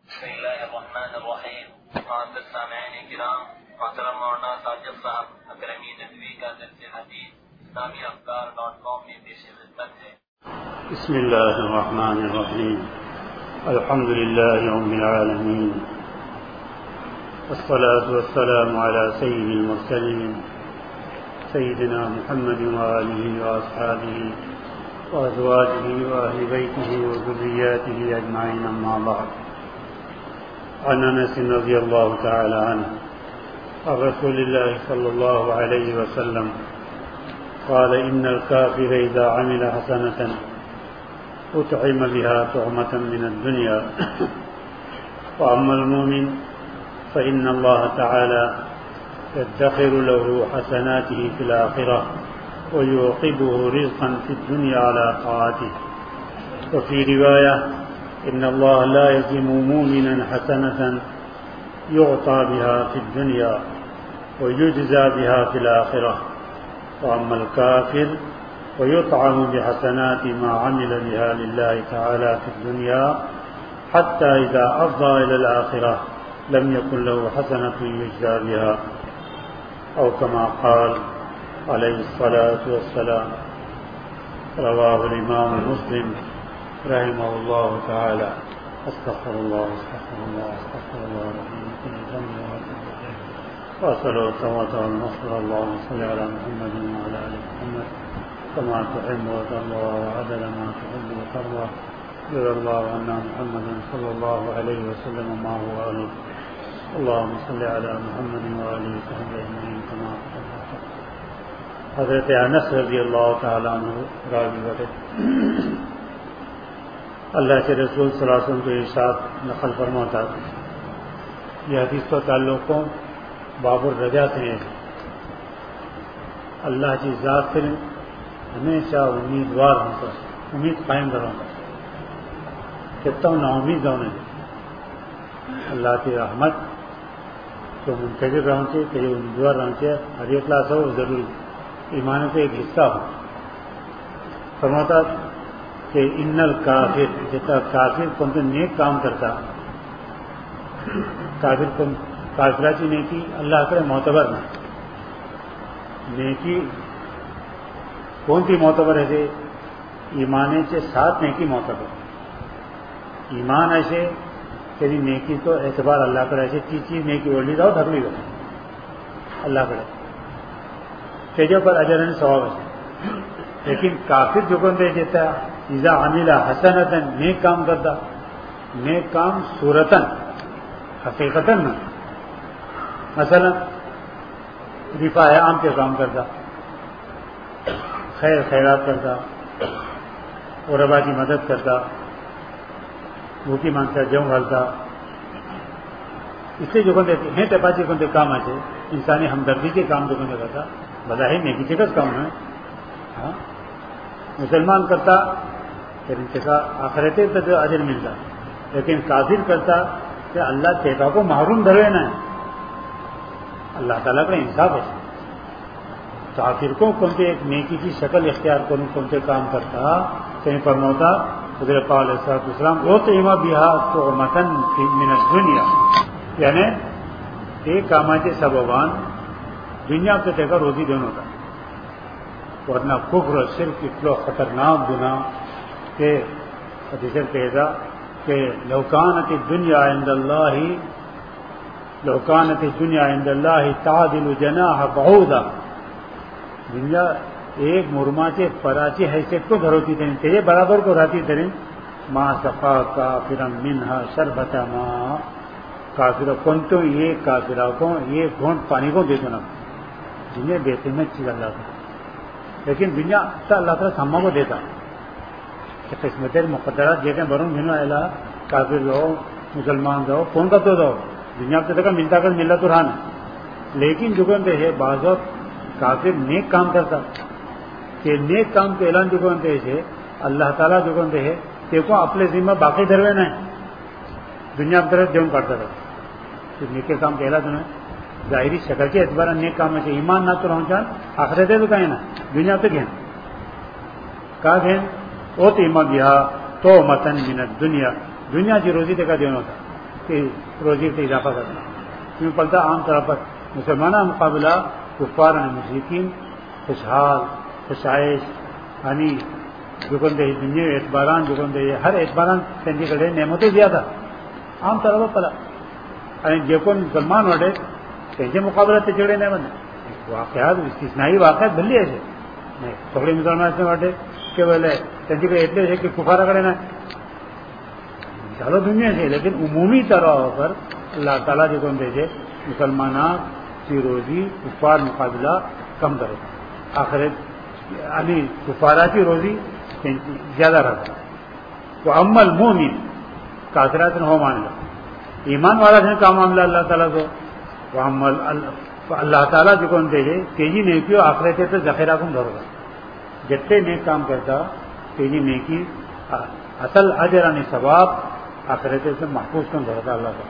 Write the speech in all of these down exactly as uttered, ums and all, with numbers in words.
بسم اللہ الرحمن الرحیم. معزز سامعین کرام، محترم مولانا ساجد صاحب اکرمی ندوی کا درس حدیث اسلامی افکار ڈاٹ کام میں پیش خدمت ہے. بسم اللہ الرحمن الرحیم. الحمد للہ رب العالمین، والصلاة والسلام على سید المرسلین سیدنا محمد وآلہ وأصحابہ وأزواجہ وأہل بیتہ وذریاتہ اجمعین، اما بعد. عن انس رضی اللہ تعالی عنہ عن رسول اللہ صلی اللہ علیہ وسلم قال ان الكافر اذا عمل حسنة اطعم بها طعمة من الدنيا واما المؤمن فان الله تعالى يدخر له حسناته في الآخرة ويعقبه رزقا في الدنيا على طاعته. وفي رواية إن الله لا يظلم مؤمنا حسنة يعطى بها في الدنيا ويجزى بها في الآخرة، وأما الكافر ويطعم بحسنات ما عمل بها لله تعالى في الدنيا حتى إذا أفضى إلى الآخرة لم يكن له حسنة يجزى بها، أو كما قال عليه الصلاة والسلام. رواه الإمام مسلم رحمه الله تعالى. استغفر الله استغفر الله استغفر الله من كل ذنب وأسأل التوبة والنصر. اللهم صل على محمد وعلى آل محمد كما تحب وترضى وعدل ما تحب وترضى. رضي الله عنا محمد صلى الله عليه وسلم ما هو أهله. اللهم صل على محمد وآله وصحبه أجمعين كما تحب وترضى. حضرت انس رضی اللہ تعالیٰ عنہ راوی بڑے اللہ کے رسول صلی اللہ علیہ وسلم کو ارشاد نقل فرماتا. یہ حدیث کا تعلق باب الرجا سے ہے. اللہ کی ذات سے ہمیشہ امیدوار ہوں گا، امید قائم کروں گا. کہتا ہوں نا امید ہونے اللہ کی رحمت تو منتظر رہوں گے کہ یہ امیدوار رہوں گے. ہر ایک کلاس ہو ضروری ایمان کا ایک حصہ ہو. فرماتا کہ ان الکافر جتا کافر کون تو نیک کام کرتا، کافر کون کافرہ کی نیکی اللہ کرے معتبر نہ. نیکی کون سی معتبر ہے؟ ایمان کے ساتھ نیکی معتبر. ایمان ایسے تیری نیکی تو اعتبار اللہ کرے، ایسے چیز چیز نیکی بولی جاؤ ڈھکلی جاؤ اللہ کرے تیجو پر اجر ثواب ہے. لیکن کافر جو کون دے دیتا اذا عمل حسنتاً نیک کام کرتا، نیک کام صورتاً حقیقتاً نہ، مثلا رفاع عام کے کام کرتا، خیر خیرات کرتا، غربا کی مدد کرتا، بھوکی مانگتا، جو گھالتا، اس سے جو کون دیتے ہیں تپاچی کون دے کام ایسے انسانی ہمدردی کے کام جو کون دے کرتا بظاہر نیکی چکس کام ہے. ہاں مسلمان کرتا پھر انتقا آخرت تک اجر ملتا، لیکن کافر کرتا کہ اللہ چیتا کو محروم دھرے نہ. اللہ تعالیٰ کا انصاف ہے. کافر کو کون سے ایک نیکی کی شکل اختیار کروں کون سے کام کرتا کہیں پر موتا حضرت پاک علیہ السلام وہ تو اما بہا تو متن من الدنیا، یعنی ایک کاما کے سببان دنیا سے دیکھا روزی دونوں کا. ورنہ کفر و شرک اتنا خطرناک گناہ کہ حدیث پیدا کہ لو کانت الدنیا عند اللہ لو کانت الدنیا عند اللہ تعدل جناح بعوضہ، دنیا ایک مرما کے پراچی حیثیت کو دھروتی ترین تیرے برابر کو رہتی ترین ما سقا کافرا منہا شربت ماء، کافرہ کون تو یہ کافرہ کو یہ گھونٹ پانی کو دے دو نا. دنیا دیتے میں چیز اللہ کا، لیکن دنیا اللہ تعالیٰ ساما کو دیتا کہ قسمت مقدرات دیکھیں برون بھینو اللہ کافر رہو مسلمان رہو کون کا تو رہو دنیا پہ دیکھا ملتا کر ملتا تو رہا نا. لیکن جو کہتے ہے بعض وقت کافر نیک کام کرتا کہ نیک کام کے اعلان جو کہتے ہے اللہ تعالیٰ جو کہتے ہے کہ کو اپنے ذمہ باقی دھروے نہ دنیا پہ طرف دیون کرتا رہتا. نیک کام کے اعلان تمہیں ظاہری شکل کے اعتبار نیک کام ہے ایمان نہ تو رہوں چاہ آخرت تو کہیں نا دنیا تو گھن کہا گھن وہ تو ایمان دیا تو متن من دنیا دنیا کی روزی دیکھا دینا ہوتا کہ روزی سے اضافہ کرنا کیوں پڑتا عام طور پر مسلمانہ مقابلہ کفار اور مشرکین خوشحال خوشائش یعنی جکن دے دنیا اعتباران جکن دے ہر اعتباران تنجی کڑے نعمتیں زیادہ عام طور پر پلا یعنی جکن مسلمان وڈے تنجے مقابلہ تے جڑے نعمت واقعات استثنائی واقعات بھلی ایسے نہیں تھوڑے مسلمان سے وڈے کہ بولے تنجی کڑے اتنے ہے کہ کفارہ کڑے نہ چلو دنیا سے لیکن عمومی طرح پر اللہ تعالیٰ جو کون دے مسلمانات کی روزی کفار مقابلہ کم کرے آخرت یعنی کفاراتی روزی زیادہ رہتا تو عمل مومن کافرات ہو مان لو ایمان والا سے کا معاملہ اللہ تعالیٰ کو وہ عمل اللہ تعالیٰ جو کون دے تیزی نیکی آخرت تو ذخیرہ کم دھرو گا جتنے نیک کام کرتا تیزی نیکی اصل اجر یعنی ثواب آخرت سے محفوظ کم دھرتا اللہ کا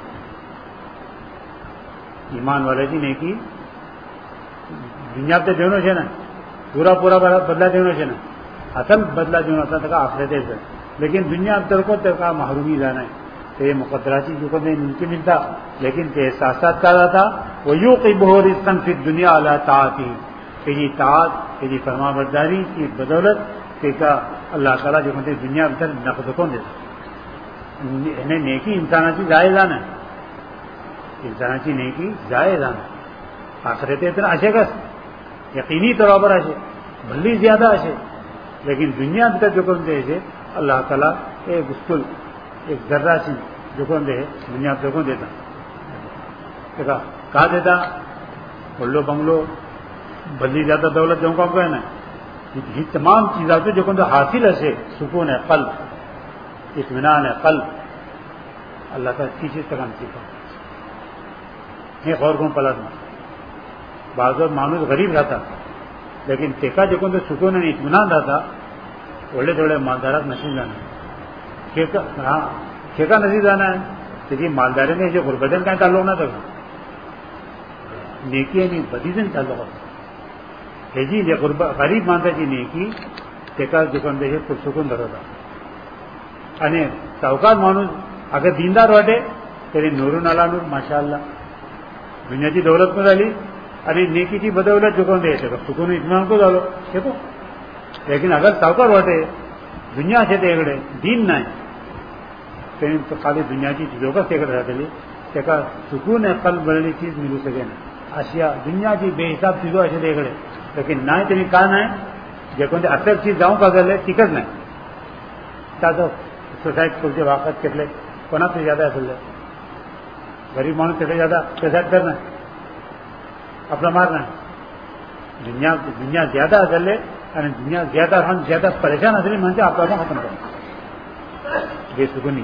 ایمان والے جی نیکی دنیا پہ دونوں سے نا پورا پورا بدلا دونوں سے نا اصل بدلا جو ہوتا تھا آخرت سے لیکن دنیا اب تر کو تر کا محرومی جانا ہے تو یہ مقدراتی جو کو ممکن ملتا لیکن کہ ساتھ ساتھ کہا تھا وہ یوں کہ بہور رزقاً فی دنیا اللہ طاعتی کہ یہ طاعت کہ یہ فرما برداری کی بدولت کہ کا اللہ تعالیٰ جو کہتے دنیا اندر نقد کون دیتا انہیں نیکی انساناتی جائز آنا انساناتی نیکی جائز آنا آخرت اتنا اچھے گس یقینی طور پر اچھے بھلی زیادہ اچھے لیکن دنیا اندر جو کون دے اللہ تعالیٰ ایک اسکول ایک ذرہ سی جو کون دے دنیا اندر کون دیتا کہا دیتا بلو بنگلو بھلی زیادہ دولت جو کام کہنا یہ تمام چیزیں جو کون حاصل ہے سکون ہے قلب اطمینان ہے قلب اللہ کا کی چیز تک ہم سیکھا ایک اور کون پلٹ میں بعض اور مانوس غریب رہتا لیکن ٹیکا جو کون سکون ہے اطمینان رہتا تھوڑے تھوڑے مالدارات نصیب جانا ہے ہاں ٹھیکا نصیب جانا ہے لیکن مالداری میں جو غربتن کا تعلق نہ تھا نیکی نہیں بدی سے تعلق ہوتا ہے جی یہ غریب مانتا جی نیکی ٹیکا جو کون دے پرسکون دھرتا અને સાવકાર માણસ અગર દીનદાર વાટે તેની નૂરું નાલા નૂર માશાઅલ્લાહ દુનિયાથી દौलत में डाली અને नेकीची बदौलत चुकवून द्यायचं का चुकून इतमान को झालो देखो लेकिन अगर सावकार वाटे दुनिया છે તે એગડે દીન नाही તેની તો ખાલી દુનિયાची ચીજો का તેગડે राहतली तेका चुकून अक्कल बनलेली चीज मिळू शके ना आशिया दुनियाची बेहिसाब चीजो असे तेगडे लेकिन नाही तेनी का नाही जे कोणते असल चीज जाऊन का गले तिकच नाही त्याचं सोसायटी पुढचे वाकत केले कोणाचं ज्यादा असेल गरीब माणूस त्याचा ज्यादा सोसायटी करना अपना मारना दुनिया दुनिया ज्यादा असेल आणि दुनिया ज्यादा हम ज्यादा परेशान असेल म्हणजे आपल्याला खत्म करना बेसुकुनी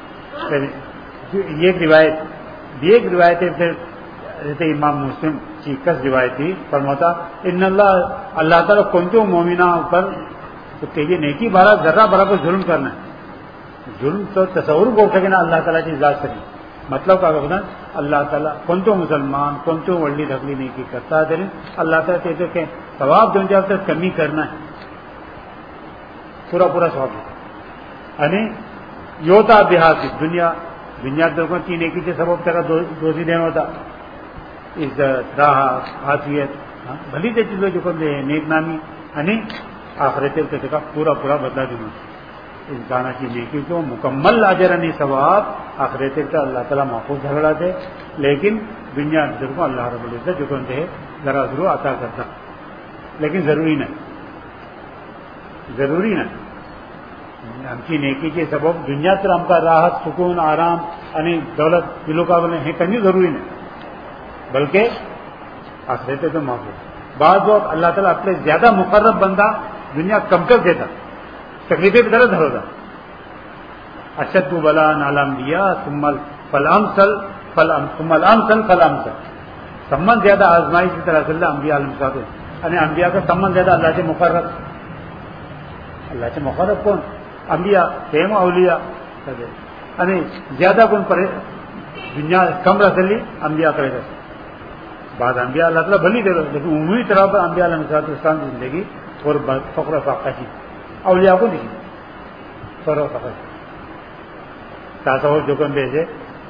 एक रिवायत एक रिवायत है फिर जैसे इमाम मुस्लिम की कस रिवायत थी फरमाता इन अल्लाह अल्लाह ताला कोणत्या मोमिना ऊपर तो तेजी नेकी बारा जर्रा बराबर जुल्म करना है जुल्म तो तस्वुर को सके ना अल्लाह ताला की जात करी मतलब का बघना अल्लाह ताला कोणतो मुसलमान कोणतो वडली ढकली नेकी करता तरी अल्लाह ताला ते के सवाब देऊन जाव कमी करना है पूरा पूरा सवाब आणि योता बिहासी दुनिया दुनिया दोघं ती नेकीचे सबब त्याला दोषी देणं होता इज्जत राहत आफियत भली त्याची जो चुकून नेकनामी आणि आखिरतेर त्याचा पूरा पूरा बदला देणं इंसानाची नेकी को मुकम्मल अजर आणि सवाब आखिरतेर का अल्लाह ताला महफूज झगड़ा दे लेकिन दुनिया अंदर को अल्लाह रब्बुल इज्जत चुकून दे जरा जरूर अता करता लेकिन जरूरी नहीं जरूरी नहीं आमची नेकीचे सबब दुनिया तर आमका राहत सुकून आराम आणि दौलत दिलो का बने हे कधी जरूरी नाही बल्कि आखिरते तो महफूज बाद वक्त अल्लाह ताला अपने ज्यादा मुकर्रब बंदा दुनिया कम कर देता तकलीफें की तरह धरोता अशद बला नालाम दिया सुम्मल फलामसल फलाम सुम्मल आमसल फलामसल संबंध ज्यादा आजमाइश की तरह अल्लाह अंबिया आलम साहब आणि अंबिया का संबंध ज्यादा अल्लाह से मुकर्रब अल्लाह से मुकर्रब कौन अंबिया प्रेम अवलिया आणि ज्यादा कोण परे दुनिया कम रसली अंबिया करे बाद अंबिया अल्लाह ताला भली दे लेकिन उम्मीद तरह पर अंबिया आलम साहब जिंदगी और फक्र फाका की अवलिया को नहीं फरो फाका तासवर जो कम बेचे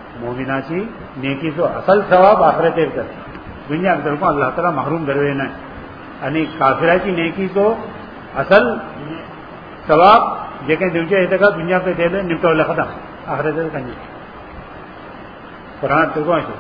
مومناچی نیکی تو اصل ثواب آخرت کر دنیا در کو اللہ تعالیٰ محروم دروے نہ یعنی کافراچی نیکی تو اصل ثواب جیکن دل کے کا دنیا پہ دے دے نمٹا اللہ ختم آخرت کنجی قرآن تو کون سے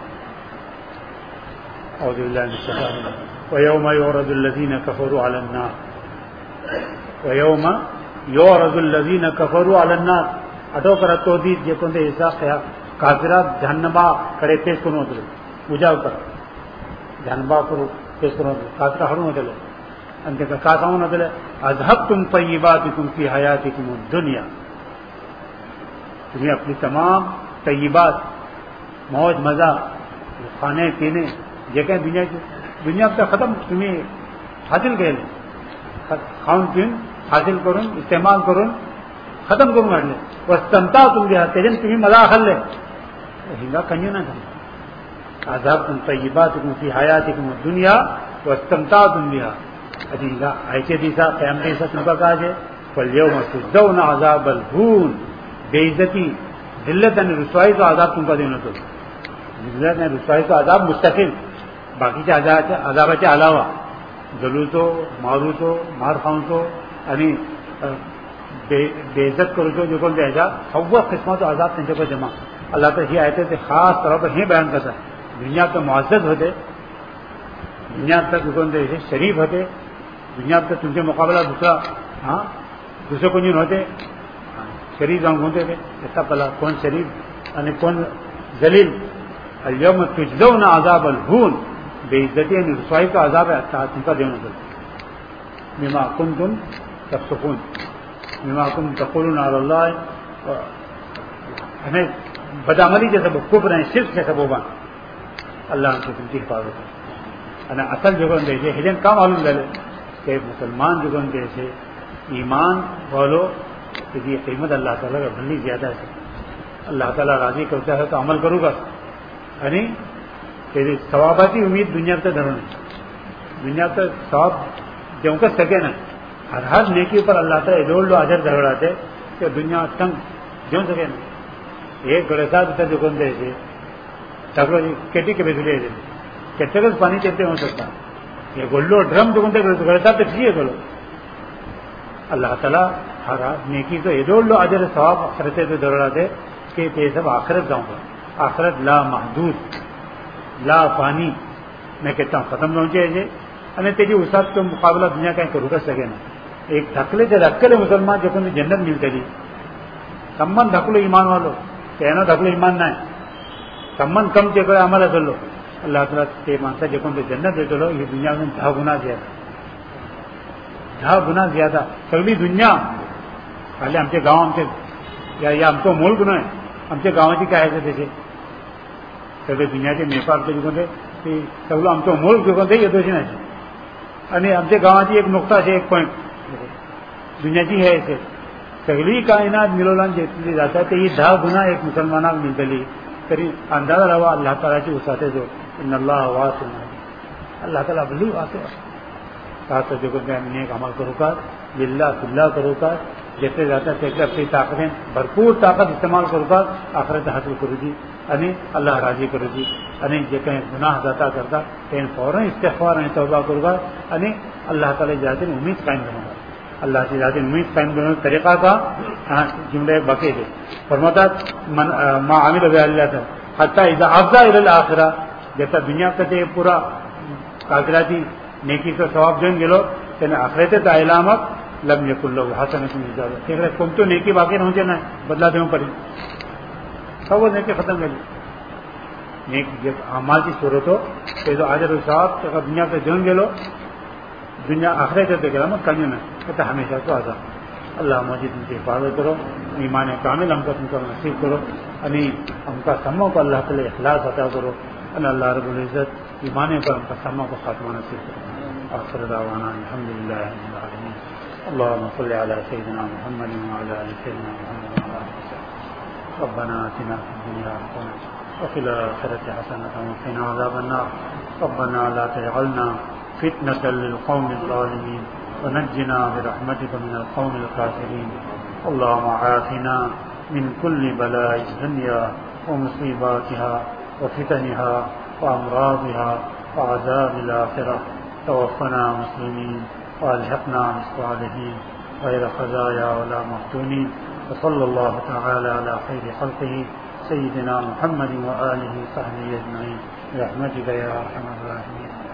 اعوذ باللہ من الشیطان الرجیم ویوم یعرض الذین کفروا علی النار ویوم یعرض الذین کفروا علی النار اٹو کر تو دی جیکن دے ایسا کیا کافرات جہنما کڑے پیش کنو دے مجاو کر جہنما کرو پیش کنو دے کافرہ ہروں دے انت کا کاساؤں دے اذهبتم طیباتکم فی حیاتکم الدنیا تمہیں اپنی تمام طیبات موج مزہ کھانے پینے جگہ دنیا کی دنیا کا ختم تمہیں حاصل گئے کھان پین حاصل کروں استعمال کروں ختم کروں گا وسطنتا تم دیا تیجن تمہیں مزہ حل لے ہنگا کنجو نہ کریں اذهبتم طیباتکم فی حیاتکم الدنیا وسطنتا تم دیا ادھا ایسے دیسا قیام دیسا تم کا کہا جائے فالیوم تجزون عذاب الہون بے عزتی ذلت یعنی رسوائی تو عذاب تم کا دینا تو ذلت یعنی رسوائی تو عذاب مستقل باقی کے عذاب کے علاوہ جلوس ہو معروف ہو مار خاؤں تو یعنی بے عزت کرو تو جو کون ایسا سو قسمت عذاب تنجے پر جمع اللہ تعالیٰ یہ آئے تھے خاص طور پر ہی بیان کرتا ہے دنیا کے معزز ہوتے دنیا تک کون ایسے شریف ہوتے دنیا تک تم سے مقابلہ دوسرا ہاں دوسرے کو نہیں ہوتے شریف رنگ ہوتے تھے ایسا پلا کون شریف یعنی کون ذلیل اليوم تجزون عذاب الہون بے عزتی یعنی رسوائی کا عذاب ہے تم کا دینا چاہیے بما کنتم تفسقون بما کنتم تقولون علی اللہ ہمیں بدعملی جیسا کفر ہیں شرک جیسا بوبان اللہ ہم سے تم کی حفاظت ہے یعنی اصل جو کون دیکھے ہجن کا معلوم لے کہ مسلمان جو کون دیکھے ایمان بولو کہ یہ قیمت اللہ تعالیٰ کا بھلی زیادہ ہے اللہ تعالیٰ راضی کرتا ہے تو عمل کروں گا یعنی تیری ثواباتی امید دنیا تک دھرنے دنیا تک ثواب جو کر سکے نا ہر ہر نیکی پر اللہ تعالیٰ ڈول لو اجر دھڑاتے کہ دنیا تنگ جو سکے نا ایک گڑے ساتھ جو کون دے تکڑو کیٹی کے بیچ لے کتنے پانی چلتے ہو سکتا یہ گولو ڈرم جو کون گڑے ساتھ چاہیے بولو اللہ تعالیٰ ہر نیکی تو ڈول لو اجر ثواب کرتے تو دھڑاتے کہ یہ سب آخرت جاؤں گا آخرت لا محدود لا پانی میں کہتا ہوں ختم نہ چاہیے یعنی تیری استاد کے مقابلہ دنیا کا رک سکے نا ایک دھکلے سے دھکلے مسلمان جو کوئی جنت ملتے گی سمن دھکلو ایمان والو کہنا دھکلو ایمان نہ ہے سمن کم چیک عمل ہے چلو اللہ تعالیٰ کے مانتا جو کوئی جنت دے چلو یہ دنیا میں دھا گنا زیادہ دھا گنا زیادہ سگلی دنیا پہلے ہم کے گاؤں ہم کے یا ہم کو ملک نہ ہے ہم کے گاؤں کی کیا ہے جیسے سگلے دنیا کے نیپال کے جو کہ سگلو ہم کو ملک جو کون یہ دوسری نہیں یعنی ہم سے گاؤں کی ایک نقطہ سے ایک پوائنٹ دنیا کی ہے ایسے سگلی کائنات ملولان جیتلی جاتا ہے تو یہ دھا گنا ایک مسلمانوں کو ملتے لی پھر اندازہ رہا اللہ تعالیٰ کی وسعتیں جو ان اللہ واسع اللہ تعالیٰ بلی واسع ساتھ جو کہ نیک عمل کرو کر للہ فلّہ کرو کر جیسے جاتا ہے اپنی طاقتیں بھرپور طاقت استعمال کرو کر آخرت حاصل کرو جی یعنی اللہ راضی کرو جی یعنی جو کہیں گناہ زیادہ کرتا کہیں فوراً استغفار یعنی توبہ کرو گا یعنی اللہ تعالیٰ ذات امید قائم کروں گا اللہ کی ذات امید قائم کرنے کا طریقہ کا جملے باقی ہے فرماتا ما عامل ہو اللہ تھا حتیٰ اذا افضا الی الآخرہ جیسا دنیا کا پورا کاغراتی نیکی کا ثواب دیں گے لوگ یعنی آخرت تا علامت لم یکن لو حسنۃ اجازت ٹھیک ہے تم تو نیکی باقی نہ ہوتے نا بدلا دوں پڑی سب وہ نیکی ختم کر لی نیک جب اعمال کی صورت ہو تو جو آجر صاحب دنیا پہ دیں گے لو دنیا آخرت تے علامت کہیں نہ کہتا ہمیشہ تو آزاد اللہ مجید ان کی حفاظت کرو ایمان کامل ہم کو تم کا نصیب کرو یعنی ہم کا سموں کو اللہ تعالی اخلاص عطا کرو ان اللہ رب العزت ایمان پر ہم کا سموں کو خاتمہ نصیب کرو آخر دعوانا الحمدللہ رب العالمین اللهم صل على سيدنا محمد وعلى ال سيدنا محمد وعلى اله وصحبه ربنا آتنا في الدنيا حسنة وفي الآخرة حسنة وقنا عذاب النار ربنا لا تجعلنا فتنة للقوم الظالمين ونجنا برحمتك من القوم الكافرين اللهم عافنا من كل بلاء الدنيا ومصيباتها وفتنها وأمراضها وعذاب الآخرة. توفنا مسلمين وألحقنا بالصالحين غير خزايا ولا مفتونين. وصلى الله تعالى على خير خلقه سيدنا محمد وآله وصحبه أجمعين برحمتك يا أرحم الراحمين.